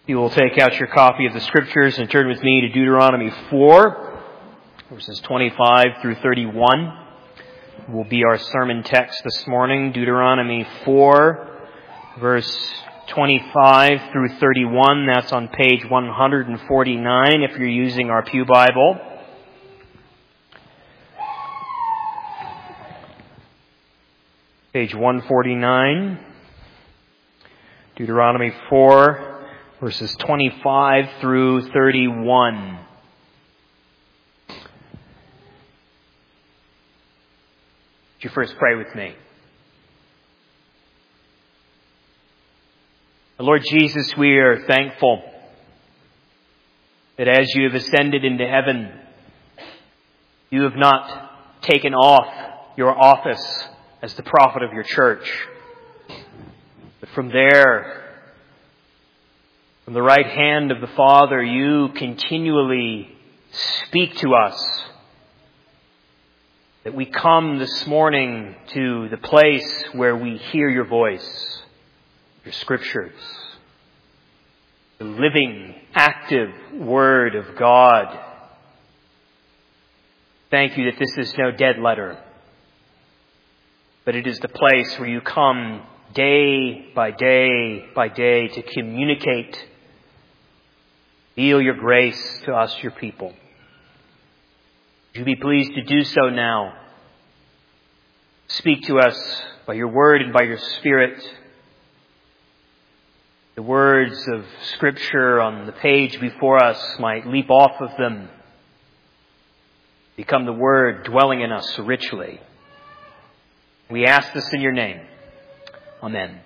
You will take out your copy of the Scriptures and turn with me to Deuteronomy 4, verses 25 through 31. Will be our sermon text this morning. Deuteronomy 4, verse 25 through 31. That's on page 149 if you're using our Pew Bible. Page 149. Deuteronomy 4, verses 25 through 31. Would you first pray with me? Lord Jesus, we are thankful that as you have ascended into heaven, you have not taken off your office as the prophet of your church. But from there, from the right hand of the Father, you continually speak to us. That we come this morning to the place where we hear your voice, your Scriptures, the living, active Word of God. Thank you that this is no dead letter, but it is the place where you come day by day by day to communicate, reveal your grace to us, your people. Would you be pleased to do so now? Speak to us by your word and by your Spirit. The words of Scripture on the page before us might leap off of them, become the Word dwelling in us richly. We ask this in your name. Amen.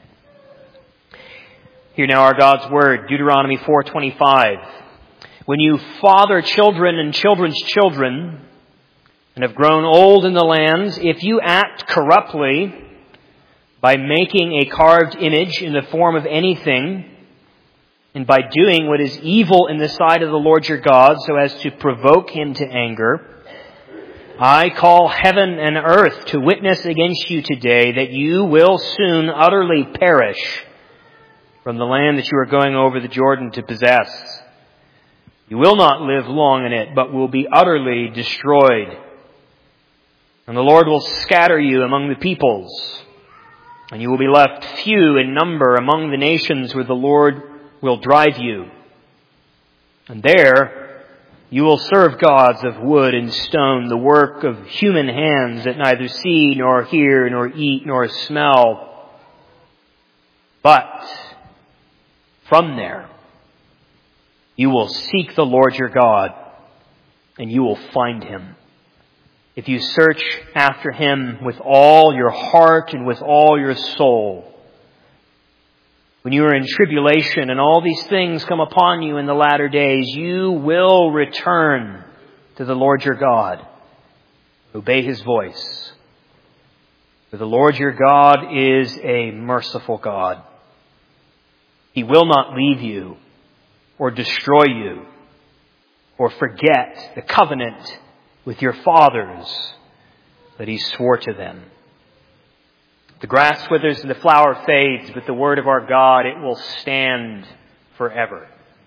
Hear now our God's Word, Deuteronomy 4:25. When you father children and children's children, and have grown old in the lands, if you act corruptly by making a carved image in the form of anything, and by doing what is evil in the sight of the Lord your God, so as to provoke him to anger, I call heaven and earth to witness against you today that you will soon utterly perish from the land that you are going over the Jordan to possess. You will not live long in it, but will be utterly destroyed. And the Lord will scatter you among the peoples, and you will be left few in number among the nations where the Lord will drive you. And there you will serve gods of wood and stone, the work of human hands that neither see, nor hear, nor eat, nor smell. But from there you will seek the Lord your God, and you will find him, if you search after him with all your heart and with all your soul. When you are in tribulation and all these things come upon you in the latter days, you will return to the Lord your God. Obey his voice. For the Lord your God is a merciful God. He will not leave you or destroy you or forget the covenant with your fathers that he swore to them. The grass withers and the flower fades, but the word of our God, it will stand forever.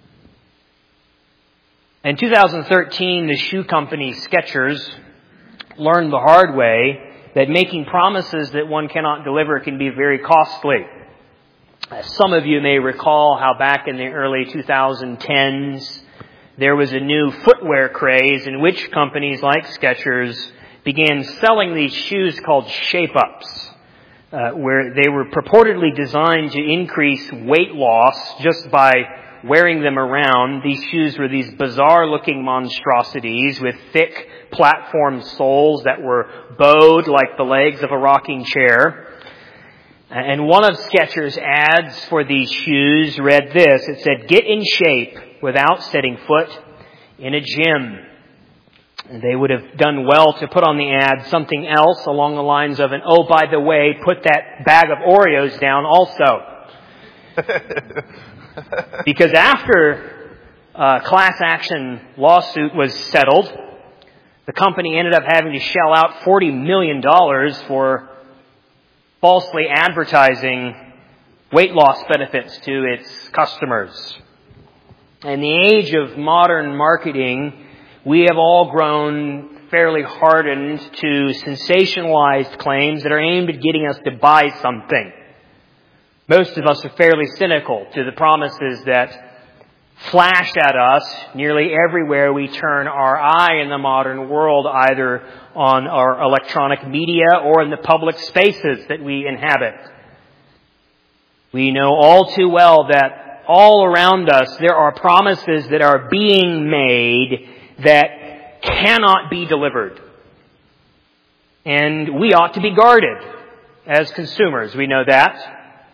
In 2013, the shoe company Skechers learned the hard way that making promises that one cannot deliver can be very costly. Some of you may recall how back in the early 2010s, there was a new footwear craze in which companies like Skechers began selling these shoes called shape-ups, where they were purportedly designed to increase weight loss just by wearing them around. These shoes were these bizarre-looking monstrosities with thick platform soles that were bowed like the legs of a rocking chair. And one of Skechers' ads for these shoes read this. It said, "Get in shape without setting foot in a gym." And they would have done well to put on the ad something else along the lines of, "Oh, by the way, put that bag of Oreos down also." Because after a class action lawsuit was settled, the company ended up having to shell out $40 million for falsely advertising weight loss benefits to its customers. In the age of modern marketing, we have all grown fairly hardened to sensationalized claims that are aimed at getting us to buy something. Most of us are fairly cynical to the promises that flash at us nearly everywhere we turn our eye in the modern world, either on our electronic media or in the public spaces that we inhabit. We know all too well that all around us there are promises that are being made that cannot be delivered. And we ought to be guarded as consumers. We know that.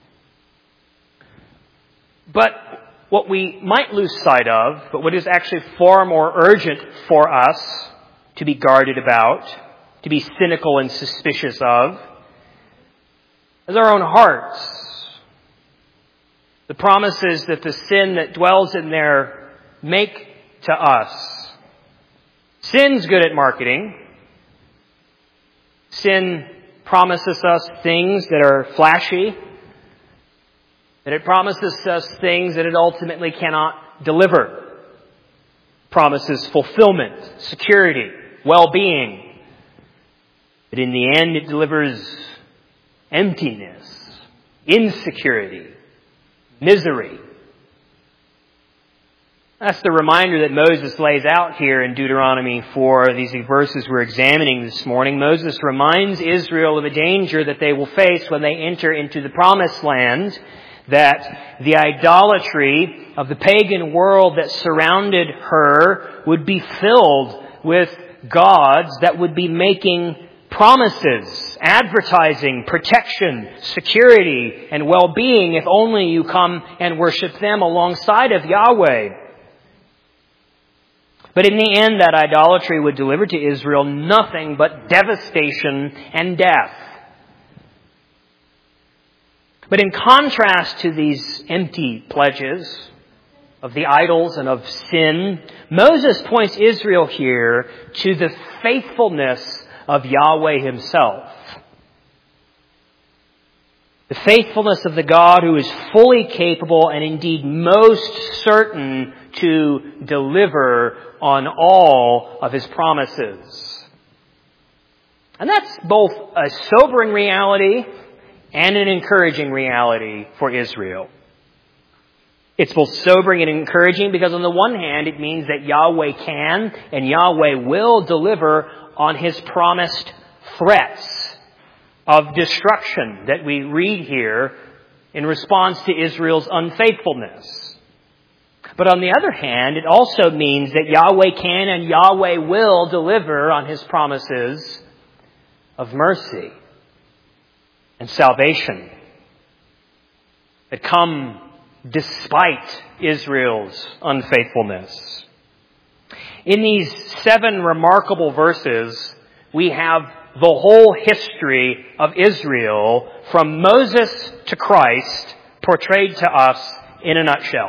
But what we might lose sight of, but what is actually far more urgent for us to be guarded about, to be cynical and suspicious of, is our own hearts. The promises that the sin that dwells in there make to us. Sin's good at marketing. Sin promises us things that are flashy, that it promises us things that it ultimately cannot deliver. Promises fulfillment, security, well-being. But in the end, it delivers emptiness, insecurity, misery. That's the reminder that Moses lays out here in Deuteronomy 4, these verses we're examining this morning. Moses reminds Israel of a danger that they will face when they enter into the Promised Land, that the idolatry of the pagan world that surrounded her would be filled with gods that would be making promises, advertising, protection, security, and well-being if only you come and worship them alongside of Yahweh. But in the end, that idolatry would deliver to Israel nothing but devastation and death. But in contrast to these empty pledges of the idols and of sin, Moses points Israel here to the faithfulness of Yahweh Himself. The faithfulness of the God who is fully capable and indeed most certain to deliver on all of His promises. And that's both a sobering reality and an encouraging reality for Israel. It's both sobering and encouraging because on the one hand it means that Yahweh can and Yahweh will deliver on His promised threats of destruction that we read here in response to Israel's unfaithfulness. But on the other hand, it also means that Yahweh can and Yahweh will deliver on His promises of mercy and salvation that come despite Israel's unfaithfulness. In these 7 remarkable verses, we have the whole history of Israel from Moses to Christ portrayed to us in a nutshell.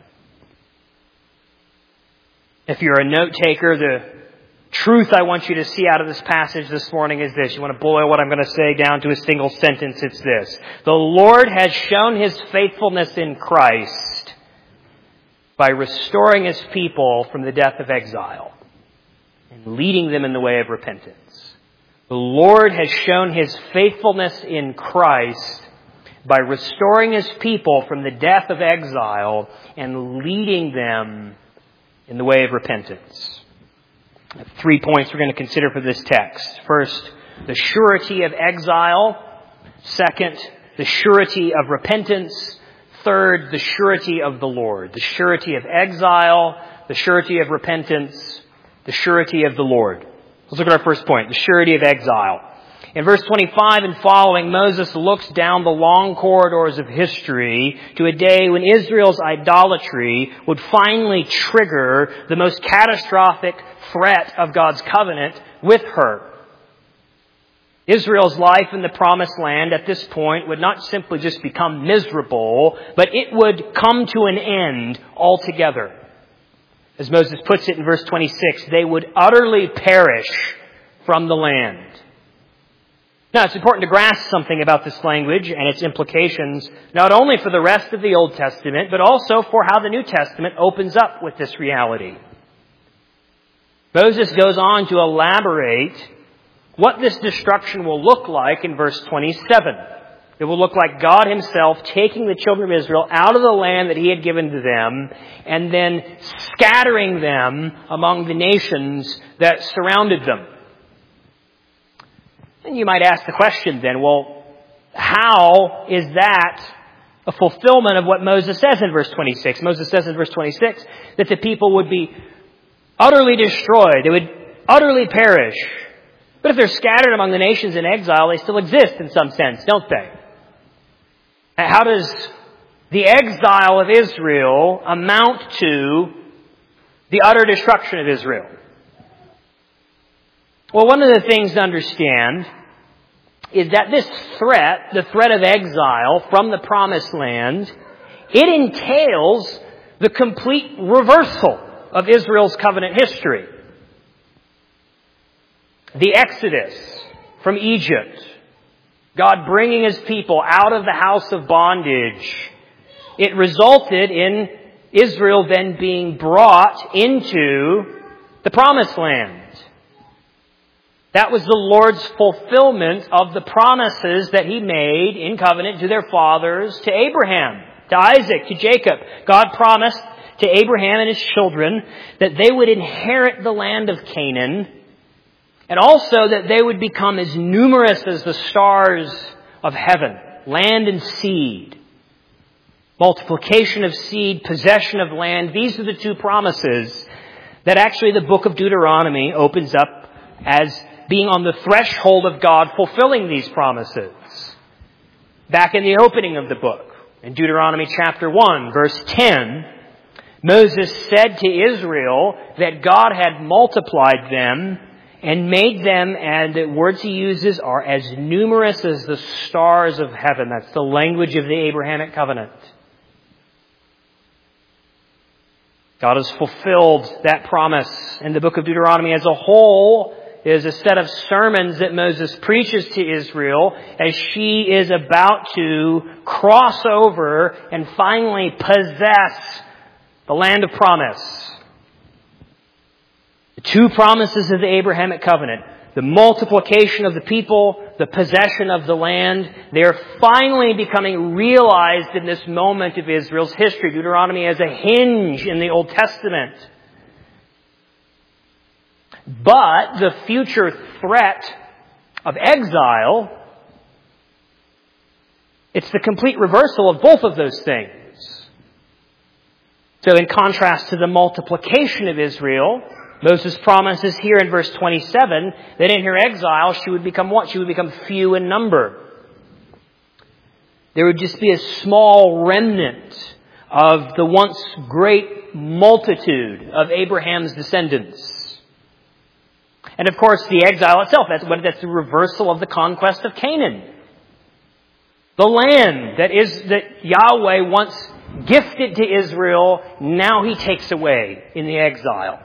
If you're a note taker, the truth I want you to see out of this passage this morning is this. You want to boil what I'm going to say down to a single sentence, it's this. The Lord has shown His faithfulness in Christ by restoring His people from the death of exile and leading them in the way of repentance. The Lord has shown His faithfulness in Christ by restoring His people from the death of exile and leading them in the way of repentance. 3 points we're going to consider for this text. First, the surety of exile. Second, the surety of repentance. Third, the surety of the Lord. The surety of exile, the surety of repentance, the surety of the Lord. Let's look at our first point, the surety of exile. In verse 25 and following, Moses looks down the long corridors of history to a day when Israel's idolatry would finally trigger the most catastrophic threat of God's covenant with her. Israel's life in the Promised Land at this point would not simply just become miserable, but it would come to an end altogether. As Moses puts it in verse 26, they would utterly perish from the land. Now, it's important to grasp something about this language and its implications, not only for the rest of the Old Testament, but also for how the New Testament opens up with this reality. Moses goes on to elaborate what this destruction will look like in verse 27. It will look like God Himself taking the children of Israel out of the land that He had given to them and then scattering them among the nations that surrounded them. And you might ask the question then, well, how is that a fulfillment of what Moses says in verse 26? Moses says in verse 26 that the people would be utterly destroyed. They would utterly perish. But if they're scattered among the nations in exile, they still exist in some sense, don't they? How does the exile of Israel amount to the utter destruction of Israel? Well, one of the things to understand is that this threat, the threat of exile from the promised land, it entails the complete reversal of Israel's covenant history. The Exodus from Egypt, God bringing His people out of the house of bondage, it resulted in Israel then being brought into the promised land. That was the Lord's fulfillment of the promises that He made in covenant to their fathers, to Abraham, to Isaac, to Jacob. God promised to Abraham and his children that they would inherit the land of Canaan, and also that they would become as numerous as the stars of heaven, land and seed. Multiplication of seed, possession of land. These are the two promises that actually the book of Deuteronomy opens up as being on the threshold of God fulfilling these promises. Back in the opening of the book, in Deuteronomy chapter 1, verse 10, Moses said to Israel that God had multiplied them and made them, and the words he uses are as numerous as the stars of heaven. That's the language of the Abrahamic covenant. God has fulfilled that promise. And the book of Deuteronomy as a whole is a set of sermons that Moses preaches to Israel as she is about to cross over and finally possess the land of promise. The two promises of the Abrahamic covenant, the multiplication of the people, the possession of the land, they are finally becoming realized in this moment of Israel's history. Deuteronomy as a hinge in the Old Testament. But the future threat of exile, it's the complete reversal of both of those things. So in contrast to the multiplication of Israel, Moses promises here in verse 27 that in her exile she would become what? She would become few in number. There would just be a small remnant of the once great multitude of Abraham's descendants. And of course, the exile itself, that's the reversal of the conquest of Canaan. The land that Yahweh once gifted to Israel, now He takes away in the exile.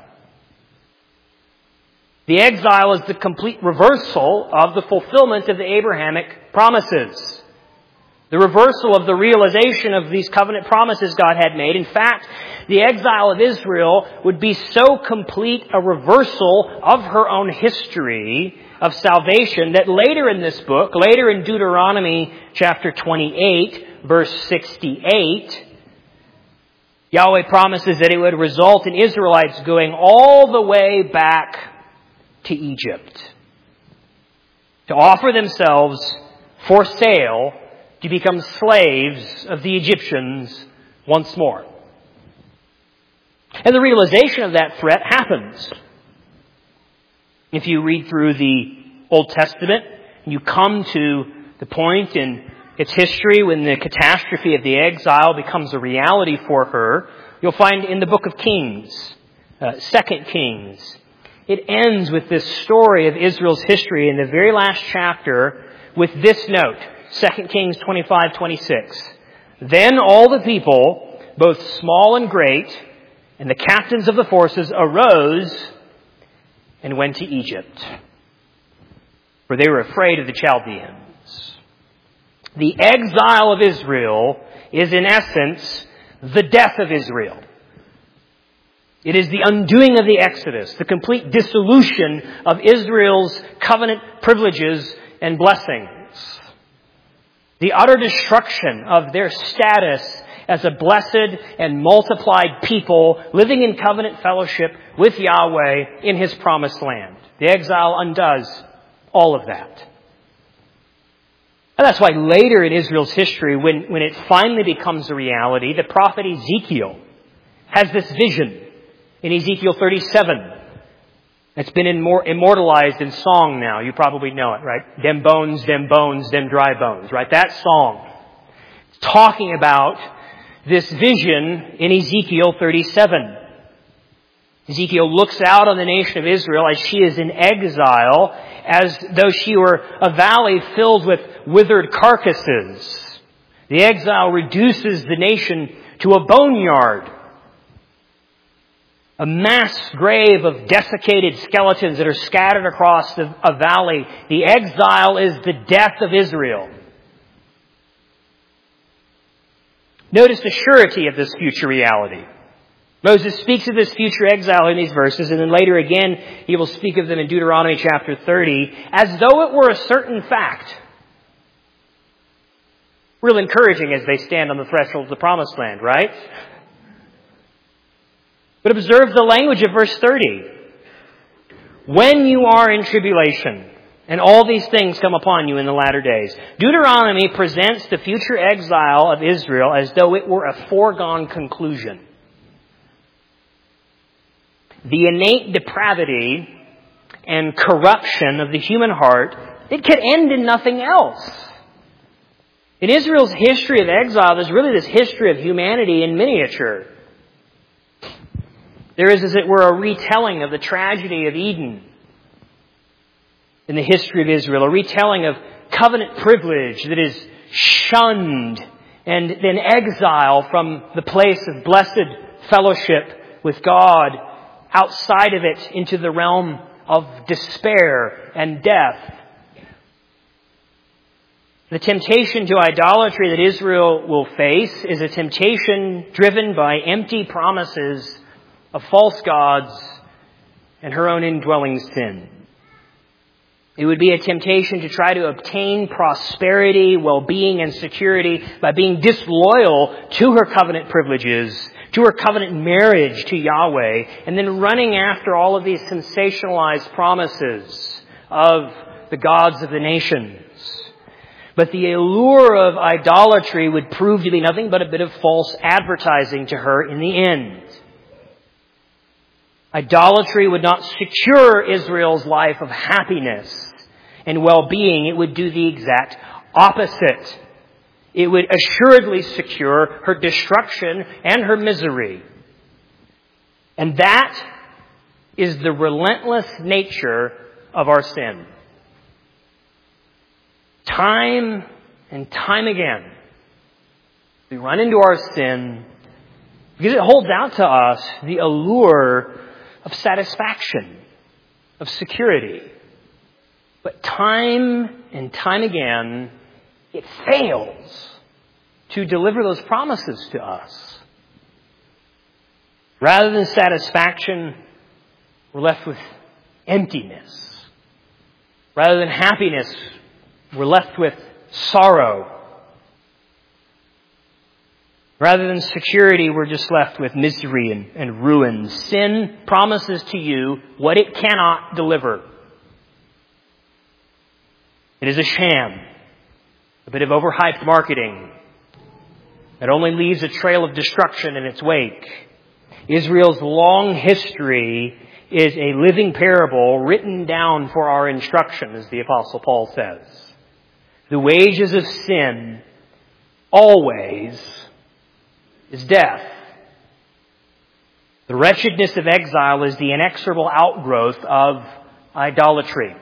The exile is the complete reversal of the fulfillment of the Abrahamic promises. The reversal of the realization of these covenant promises God had made. In fact, the exile of Israel would be so complete a reversal of her own history of salvation that later in this book, later in Deuteronomy chapter 28, verse 68, Yahweh promises that it would result in Israelites going all the way back to Egypt to offer themselves for sale to become slaves of the Egyptians once more. And the realization of that threat happens. If you read through the Old Testament, and you come to the point in its history when the catastrophe of the exile becomes a reality for her, you'll find in the book of Kings, 2 Kings, it ends with this story of Israel's history in the very last chapter with this note, 2 Kings 25:26. Then all the people, both small and great, and the captains of the forces arose and went to Egypt. for they were afraid of the Chaldeans. The exile of Israel is in essence the death of Israel. It is the undoing of the Exodus, the complete dissolution of Israel's covenant privileges and blessings. The utter destruction of their status as a blessed and multiplied people living in covenant fellowship with Yahweh in His promised land. The exile undoes all of that. And that's why later in Israel's history, when it finally becomes a reality, the prophet Ezekiel has this vision in Ezekiel 37. It's been immortalized in song now. You probably know it, right? Them bones, them dry bones, right? That song. Talking about this vision in Ezekiel 37. Ezekiel looks out on the nation of Israel as she is in exile, as though she were a valley filled with withered carcasses. The exile reduces the nation to a boneyard, a mass grave of desiccated skeletons that are scattered across a valley. The exile is the death of Israel. Notice the surety of this future reality. Moses speaks of this future exile in these verses, and then later again he will speak of them in Deuteronomy chapter 30, as though it were a certain fact. Real encouraging as they stand on the threshold of the promised land, right? But observe the language of verse 30. When you are in tribulation, and all these things come upon you in the latter days. Deuteronomy presents the future exile of Israel as though it were a foregone conclusion. The innate depravity and corruption of the human heart, it could end in nothing else. In Israel's history of exile, there's really this history of humanity in miniature. There is, as it were, a retelling of the tragedy of Eden in the history of Israel, a retelling of covenant privilege that is shunned and then exile from the place of blessed fellowship with God outside of it into the realm of despair and death. The temptation to idolatry that Israel will face is a temptation driven by empty promises of false gods and her own indwelling sin. It would be a temptation to try to obtain prosperity, well-being, and security by being disloyal to her covenant privileges, to her covenant marriage to Yahweh, and then running after all of these sensationalized promises of the gods of the nations. But the allure of idolatry would prove to be nothing but a bit of false advertising to her in the end. Idolatry would not secure Israel's life of happiness and well-being. It would do the exact opposite. It would assuredly secure her destruction and her misery. And that is the relentless nature of our sin. Time and time again, we run into our sin because it holds out to us the allure of satisfaction, of security. But time and time again, it fails to deliver those promises to us. Rather than satisfaction, we're left with emptiness. Rather than happiness, we're left with sorrow. Rather than security, we're just left with misery and ruin. Sin promises to you what it cannot deliver. It is a sham, a bit of overhyped marketing that only leaves a trail of destruction in its wake. Israel's long history is a living parable written down for our instruction, as the Apostle Paul says. The wages of sin always is death. The wretchedness of exile is the inexorable outgrowth of idolatry.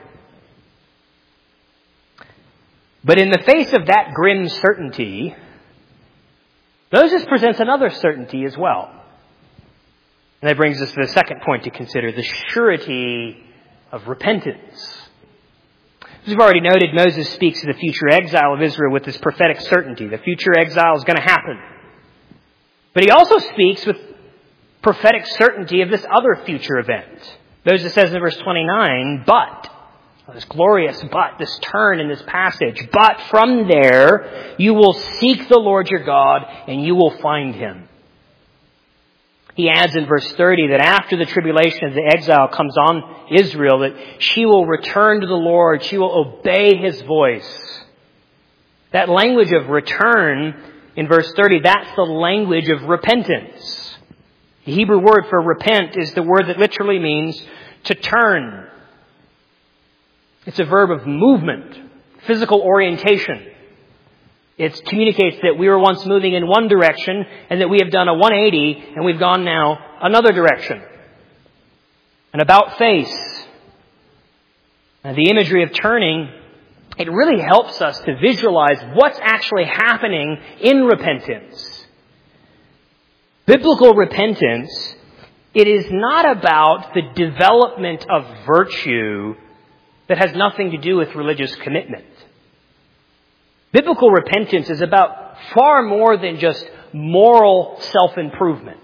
But in the face of that grim certainty, Moses presents another certainty as well. And that brings us to the second point to consider, the surety of repentance. As we've already noted, Moses speaks of the future exile of Israel with this prophetic certainty. The future exile is going to happen. But he also speaks with prophetic certainty of this other future event. Moses says in verse 29, but, this glorious but, this turn in this passage, but from there you will seek the Lord your God and you will find him. He adds in verse 30 that after the tribulation of the exile comes on Israel, that she will return to the Lord, she will obey his voice. That language of return in verse 30, that's the language of repentance. The Hebrew word for repent is the word that literally means to turn. It's a verb of movement, physical orientation. It communicates that we were once moving in one direction and that we have done a 180 and we've gone now another direction. An about face. And the imagery of turning, it really helps us to visualize what's actually happening in repentance. Biblical repentance, it is not about the development of virtue that has nothing to do with religious commitment. Biblical repentance is about far more than just moral self-improvement.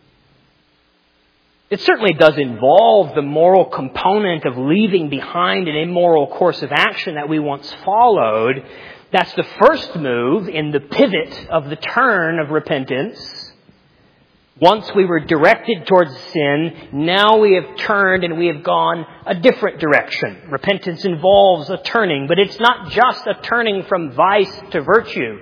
It certainly does involve the moral component of leaving behind an immoral course of action that we once followed. That's the first move in the pivot of the turn of repentance. Once we were directed towards sin, now we have turned and we have gone a different direction. Repentance involves a turning, but it's not just a turning from vice to virtue.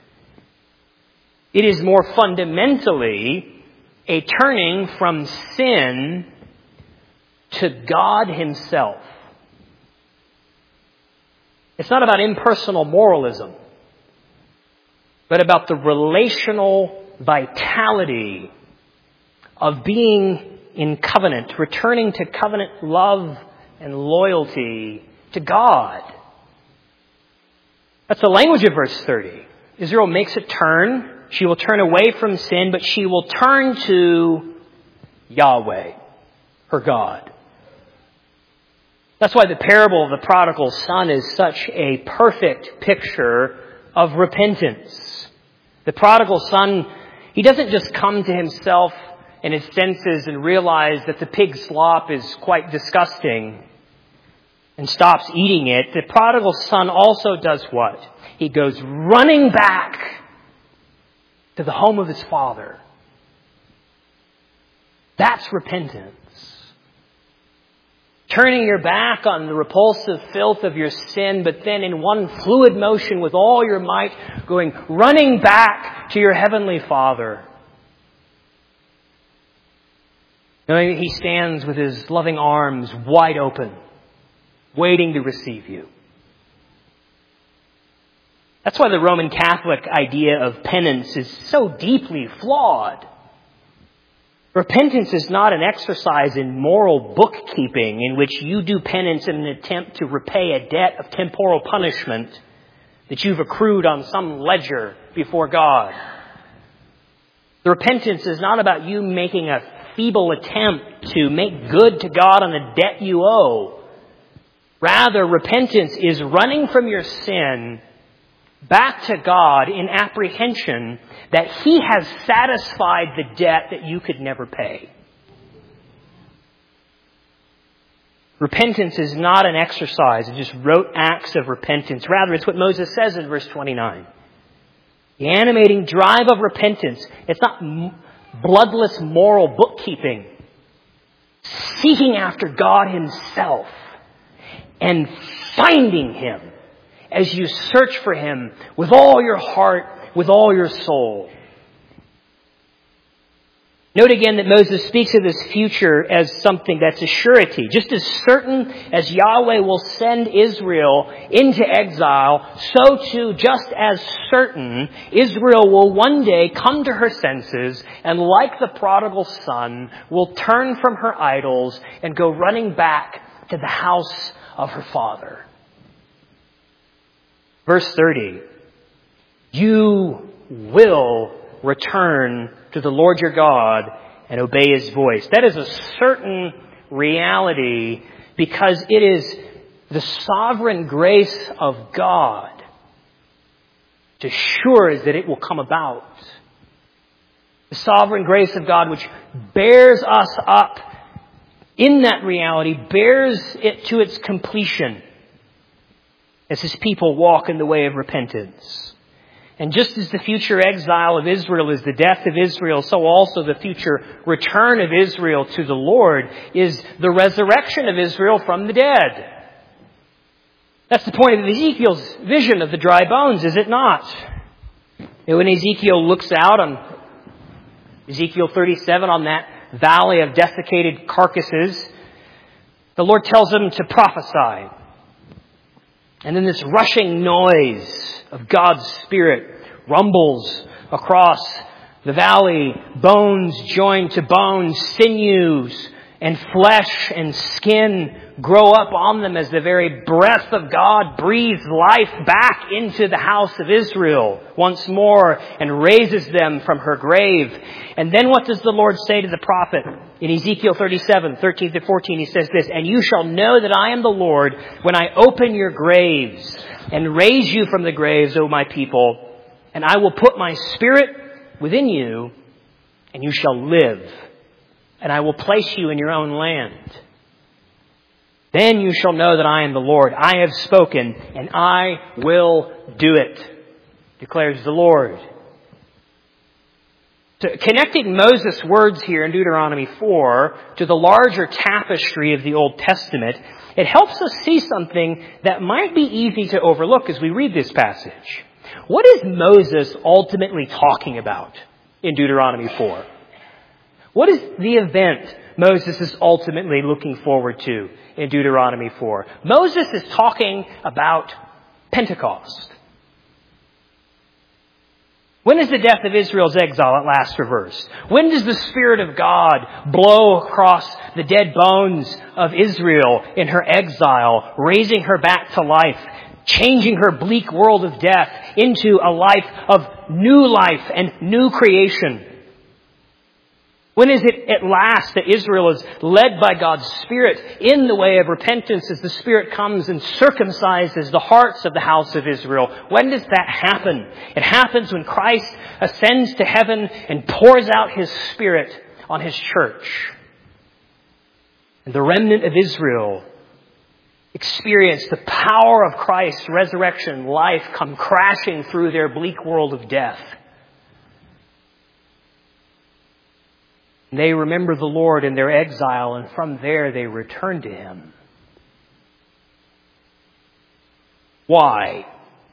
It is more fundamentally a turning from sin to God himself. It's not about impersonal moralism, but about the relational vitality of being in covenant, returning to covenant love and loyalty to God. That's the language of verse 30. Israel makes a turn. She will turn away from sin, but she will turn to Yahweh, her God. That's why the parable of the prodigal son is such a perfect picture of repentance. The prodigal son, he doesn't just come to himself and his senses and realize that the pig slop is quite disgusting and stops eating it. The prodigal son also does what? He goes running back to the home of his father. That's repentance. Turning your back on the repulsive filth of your sin, but then in one fluid motion with all your might, running back to your heavenly Father. Knowing that he stands with his loving arms wide open, waiting to receive you. That's why the Roman Catholic idea of penance is so deeply flawed. Repentance is not an exercise in moral bookkeeping in which you do penance in an attempt to repay a debt of temporal punishment that you've accrued on some ledger before God. The repentance is not about you making a feeble attempt to make good to God on the debt you owe. Rather, repentance is running from your sin back to God in apprehension that He has satisfied the debt that you could never pay. Repentance is not an exercise of just rote acts of repentance. Rather, it's what Moses says in verse 29. The animating drive of repentance, it's not bloodless moral bookkeeping. Seeking after God Himself and finding Him as you search for Him with all your heart, with all your soul. Note again that Moses speaks of this future as something that's a surety. Just as certain as Yahweh will send Israel into exile, so too, just as certain, Israel will one day come to her senses and, like the prodigal son, will turn from her idols and go running back to the house of her father. Verse 30, you will return to the Lord your God and obey His voice. That is a certain reality because it is the sovereign grace of God assures that it will come about. The sovereign grace of God which bears us up in that reality, bears it to its completion as His people walk in the way of repentance. And just as the future exile of Israel is the death of Israel, so also the future return of Israel to the Lord is the resurrection of Israel from the dead. That's the point of Ezekiel's vision of the dry bones, is it not? And when Ezekiel looks out on Ezekiel 37 on that valley of desiccated carcasses, the Lord tells him to prophesy. And then this rushing noise of God's Spirit rumbles across the valley, bones joined to bones, sinews and flesh and skin grow up on them as the very breath of God breathes life back into the house of Israel once more and raises them from her grave. And then what does the Lord say to the prophet? In Ezekiel 37, 13 to 14, He says this, "And you shall know that I am the Lord when I open your graves and raise you from the graves, O my people, and I will put my Spirit within you, and you shall live, and I will place you in your own land. Then you shall know that I am the Lord. I have spoken, and I will do it, declares the Lord." So connecting Moses' words here in Deuteronomy 4 to the larger tapestry of the Old Testament, it helps us see something that might be easy to overlook as we read this passage. What is Moses ultimately talking about in Deuteronomy 4? What is the event Moses is ultimately looking forward to in Deuteronomy 4? Moses is talking about Pentecost. When is the death of Israel's exile at last reversed? When does the Spirit of God blow across the dead bones of Israel in her exile, raising her back to life, changing her bleak world of death into a life of new life and new creation? When is it at last that Israel is led by God's Spirit in the way of repentance as the Spirit comes and circumcises the hearts of the house of Israel? When does that happen? It happens when Christ ascends to heaven and pours out His Spirit on His church. And the remnant of Israel experience the power of Christ's resurrection life come crashing through their bleak world of death. They remember the Lord in their exile, and from there they return to Him. Why?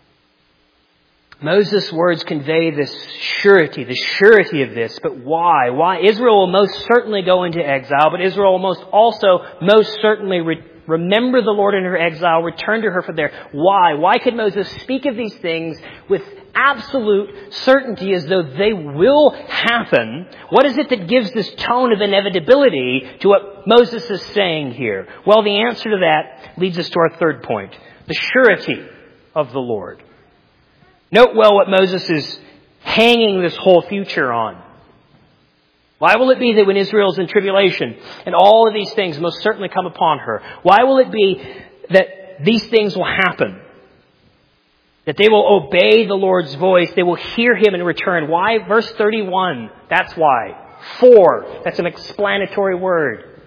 Moses' words convey this surety, the surety of this, but why? Why? Israel will most certainly go into exile, but Israel will most certainly remember the Lord in her exile, return to her from there. Why? Why could Moses speak of these things with absolute certainty as though they will happen? What is it that gives this tone of inevitability to what Moses is saying here? Well, the answer to that leads us to our third point, the surety of the Lord. Note well what Moses is hanging this whole future on. Why will it be that when Israel is in tribulation and all of these things most certainly come upon her, why will it be that these things will happen? That they will obey the Lord's voice, they will hear Him in return. Why? Verse 31, that's why. For, that's an explanatory word.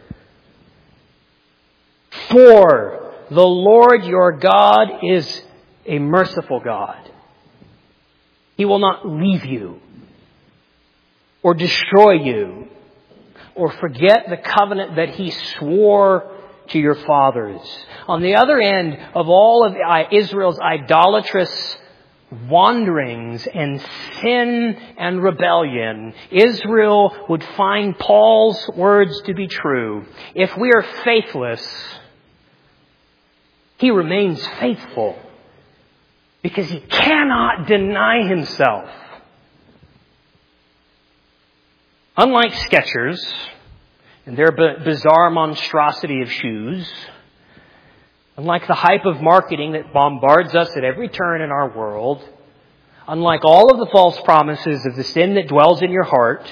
For the Lord your God is a merciful God. He will not leave you or destroy you or forget the covenant that He swore to your fathers. On the other end of all of Israel's idolatrous wanderings and sin and rebellion, Israel would find Paul's words to be true. If we are faithless, He remains faithful because He cannot deny Himself. Unlike Skechers and their bizarre monstrosity of shoes, unlike the hype of marketing that bombards us at every turn in our world, unlike all of the false promises of the sin that dwells in your heart,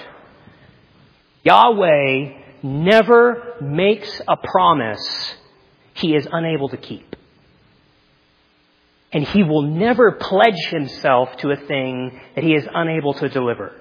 Yahweh never makes a promise He is unable to keep. And He will never pledge Himself to a thing that He is unable to deliver.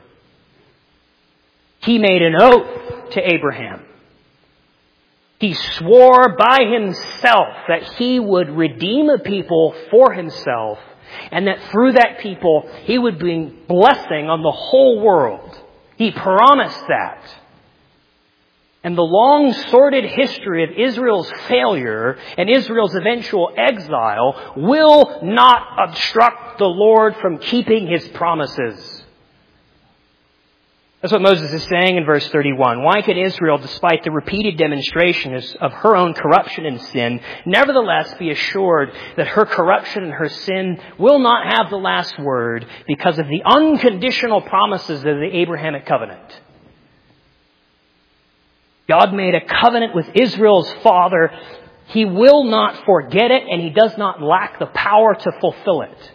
He made an oath to Abraham. He swore by Himself that He would redeem a people for Himself, and that through that people He would bring blessing on the whole world. He promised that. And the long sordid history of Israel's failure and Israel's eventual exile will not obstruct the Lord from keeping His promises. That's what Moses is saying in verse 31. Why can Israel, despite the repeated demonstrations of her own corruption and sin, nevertheless be assured that her corruption and her sin will not have the last word because of the unconditional promises of the Abrahamic covenant? God made a covenant with Israel's father. He will not forget it, and He does not lack the power to fulfill it.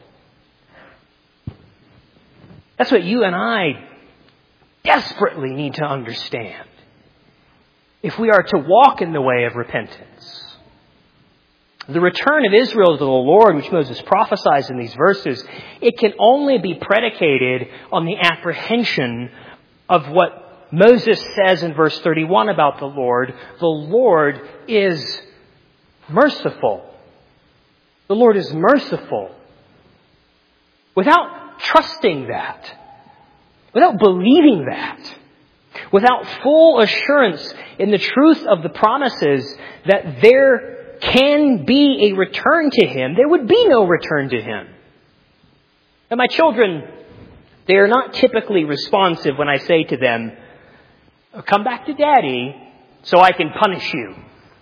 That's what you and I desperately need to understand if we are to walk in the way of repentance. The return of Israel to the Lord, which Moses prophesies in these verses, it can only be predicated on the apprehension of what Moses says in verse 31 about the Lord. The Lord is merciful. The Lord is merciful. Without trusting that, without believing that, without full assurance in the truth of the promises that there can be a return to Him, there would be no return to Him. And my children, they are not typically responsive when I say to them, "Come back to Daddy so I can punish you."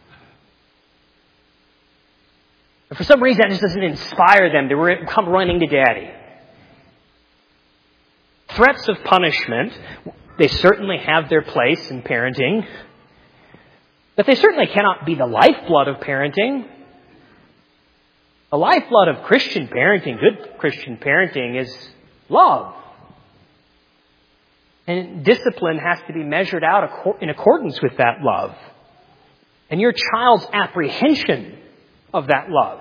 And for some reason, that just doesn't inspire them to come running to Daddy. Threats of punishment, they certainly have their place in parenting, but they certainly cannot be the lifeblood of parenting. The lifeblood of Christian parenting, good Christian parenting, is love. And discipline has to be measured out in accordance with that love. And your child's apprehension of that love.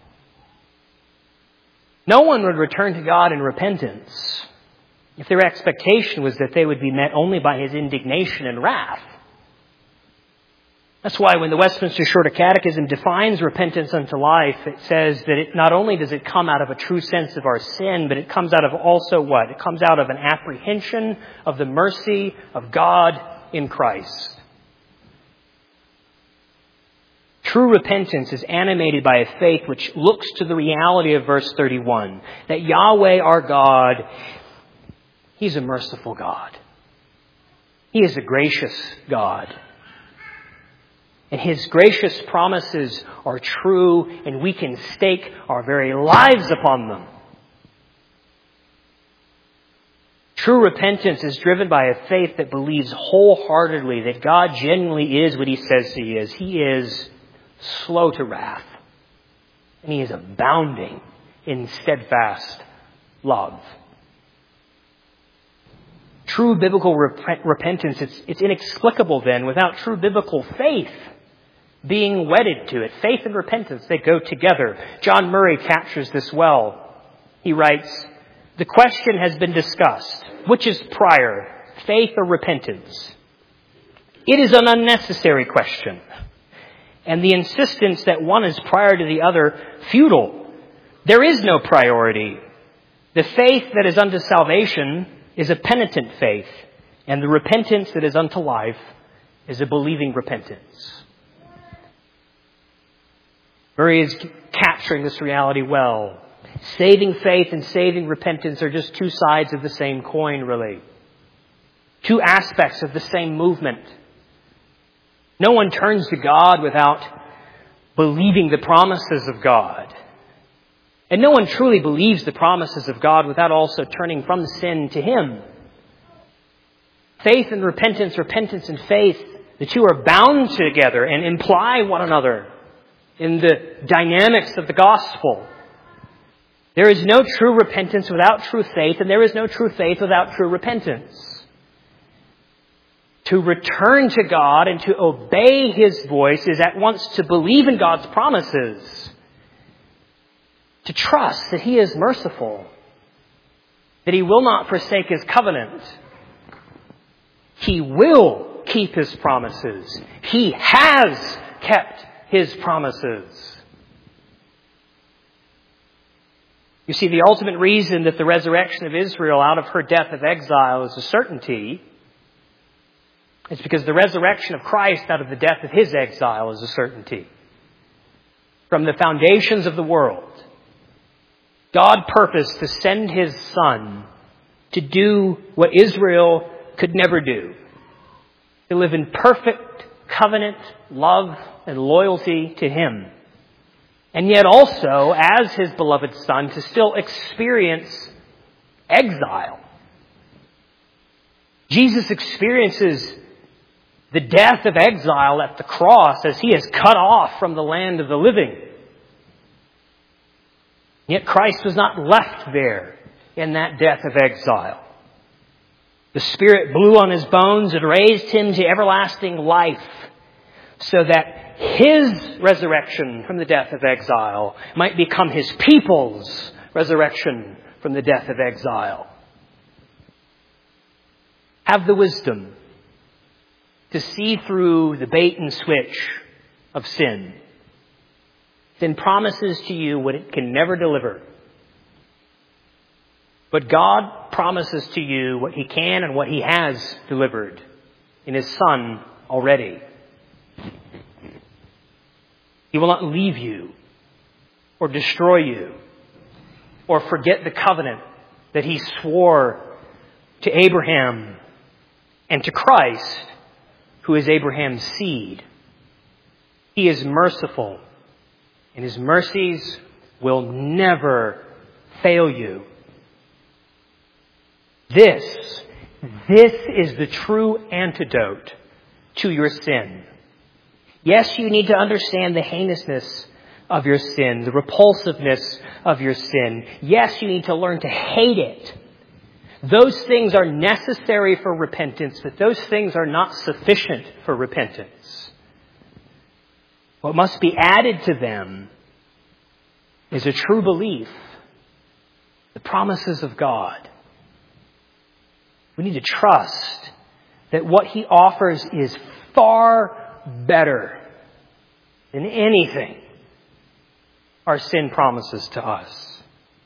No one would return to God in repentance if their expectation was that they would be met only by His indignation and wrath. That's why when the Westminster Shorter Catechism defines repentance unto life, it says that it not only does it come out of a true sense of our sin, but it comes out of also what? It comes out of an apprehension of the mercy of God in Christ. True repentance is animated by a faith which looks to the reality of verse 31, that Yahweh our God, He's a merciful God. He is a gracious God. And His gracious promises are true, and we can stake our very lives upon them. True repentance is driven by a faith that believes wholeheartedly that God genuinely is what He says He is. He is slow to wrath, and He is abounding in steadfast love. True biblical repentance, it's inexplicable then without true biblical faith being wedded to it. Faith and repentance, they go together. John Murray captures this well. He writes, "The question has been discussed. Which is prior, faith or repentance? It is an unnecessary question, and the insistence that one is prior to the other futile. There is no priority. The faith that is unto salvation is a penitent faith, and the repentance that is unto life is a believing repentance." Murray is capturing this reality well. Saving faith and saving repentance are just two sides of the same coin, really. Two aspects of the same movement. No one turns to God without believing the promises of God. And no one truly believes the promises of God without also turning from sin to Him. Faith and repentance, repentance and faith, the two are bound together and imply one another in the dynamics of the gospel. There is no true repentance without true faith, and there is no true faith without true repentance. To return to God and to obey His voice is at once to believe in God's promises to trust that He is merciful, that He will not forsake His covenant. He will keep His promises. He has kept His promises. You see, the ultimate reason that the resurrection of Israel out of her death of exile is a certainty is because the resurrection of Christ out of the death of His exile is a certainty. From the foundations of the world, God purposed to send His Son to do what Israel could never do. To live in perfect covenant, love, and loyalty to Him. And yet also, as His beloved Son, to still experience exile. Jesus experiences the death of exile at the cross as He is cut off from the land of the living. Yet Christ was not left there in that death of exile. The Spirit blew on His bones and raised Him to everlasting life so that His resurrection from the death of exile might become His people's resurrection from the death of exile. Have the wisdom to see through the bait and switch of sin. Sin promises to you what it can never deliver. But God promises to you what He can and what He has delivered in His Son already. He will not leave you or destroy you or forget the covenant that He swore to Abraham and to Christ, who is Abraham's seed. He is merciful, and His mercies will never fail you. This is the true antidote to your sin. Yes, you need to understand the heinousness of your sin, the repulsiveness of your sin. Yes, you need to learn to hate it. Those things are necessary for repentance, but those things are not sufficient for repentance. What must be added to them is a true belief, the promises of God. We need to trust that what He offers is far better than anything our sin promises to us.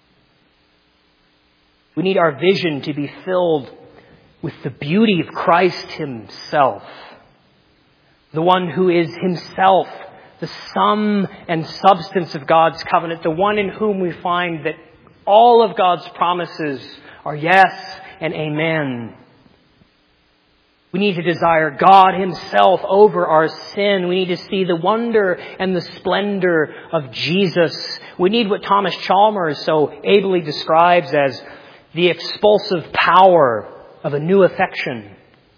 We need our vision to be filled with the beauty of Christ Himself, the one who is Himself the sum and substance of God's covenant, the one in whom we find that all of God's promises are yes and amen. We need to desire God Himself over our sin. We need to see the wonder and the splendor of Jesus. We need what Thomas Chalmers so ably describes as the expulsive power of a new affection.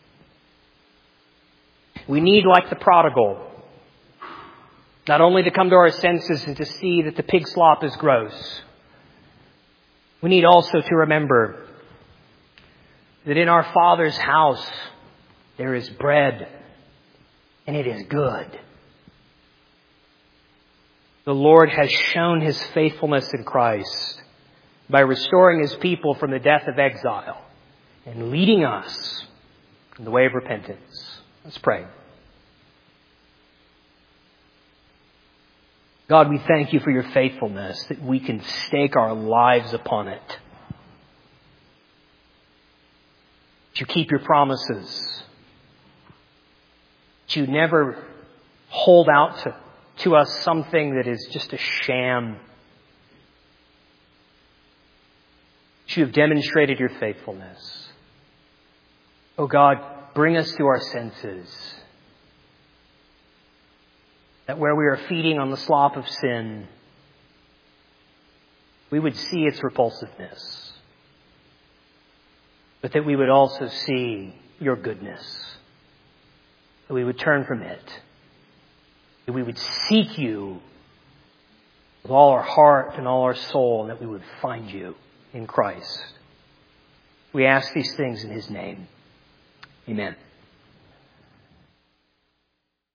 We need, like the prodigal, not only to come to our senses and to see that the pig slop is gross. We need also to remember that in our Father's house there is bread, and it is good. The Lord has shown His faithfulness in Christ by restoring His people from the death of exile and leading us in the way of repentance. Let's pray. God, we thank You for Your faithfulness, that we can stake our lives upon it. That You keep Your promises. That You never hold out to us something that is just a sham. That You have demonstrated Your faithfulness. Oh God, bring us to our senses. That where we are feeding on the slop of sin, we would see its repulsiveness. But that we would also see Your goodness. That we would turn from it. That we would seek You with all our heart and all our soul, and that we would find You in Christ. We ask these things in His name. Amen.